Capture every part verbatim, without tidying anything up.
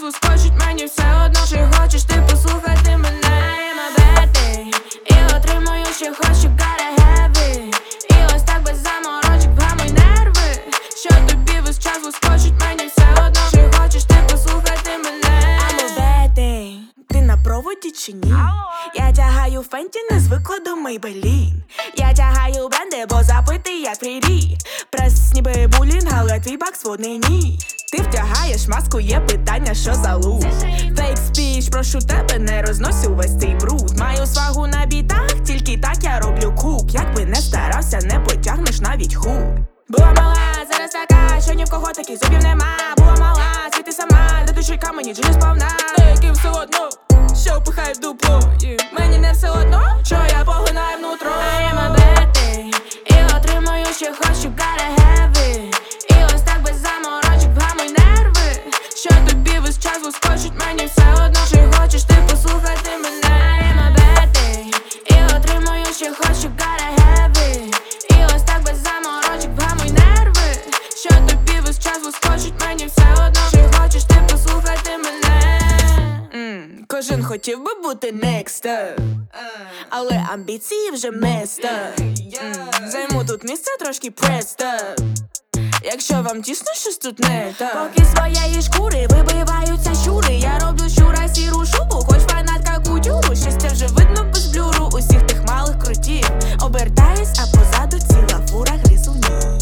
часу скочить, мені все одно. Чи хочеш ти послухати мене? I'm a bad day, і отримую, що хочу, gotta have it. І ось так без заморочок вгамуй нерви. Що тобі весь час скочить, мені все одно. Чи хочеш ти послухати мене? I'm a bad day. Ти на проводі чи ні? Я тягаю фенті, не звикла до Maybelline. Я тягаю бренди, бо запитий як фрірі. Прес ніби булінг, але твій бак сводний ні. Ти втягаєш маску, є питання, що за лук. Фейк спіч, прошу тебе, не рознось увесь цей бруд. Маю свагу на бітах, тільки так я роблю кук. Якби не старався, не потягнеш навіть хук. Була мала, зараз така, що ні в кого таких зубів нема. Була мала, світи сама, до душі камені, чи не сповна. Деяким все одно, що пихає в дупло. Мені не все одно, що я поглинаю внутро. I am a bad day, і отримую, що хочу, gotta have it. І ось так без заморочок вгамуй нерви. Що тобі весь час скочить, мені все одно. Чи хочеш ти послухати мене? I am a bad day, і отримую, що хочу, gotta have it. І ось так без заморочок вгамуй нерви. Що тобі весь час скочить, мені все одно. Чи хочеш ти послухати мене? Mm, кожен хотів би бути next up, але амбіції вже messed up. mm, Займу тут місце трошки pressed up. Якщо вам тісно, щось тут не так. Поки своєї шкури вибиваються щури. Я роблю щура сіру шубу, хоч фанатка кутюру. Щастя вже видно без блюру усіх тих малих крутів. Обертаюсь, а позаду ціла фура гризунів.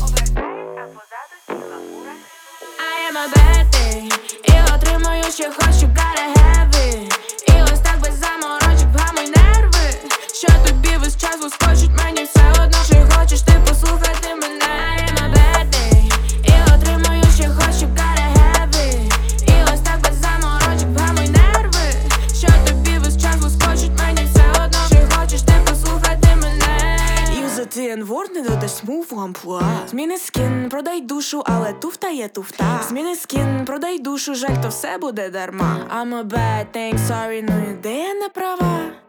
I am a bad day, і отримую, що хочу, gotta have it. І ось так без заморочок вгамуй нерви. Що тобі весь час скочить, мені все одно. Чи хочеш ти послухати мене? I am a bad day, і отримую, що хочу, gotta have it. І ось так без заморочок вгамуй нерви. Що тобі весь час скочить, мені все одно. Чи хочеш ти послухати мене? Юзати N-word, не додаш смув в амплуа. Зміни скін, продай душу, але туфта є туфта. Зміни скін, продай душу, жаль, то все буде дарма. I'm a bad thing, sorry, ну ідея не права.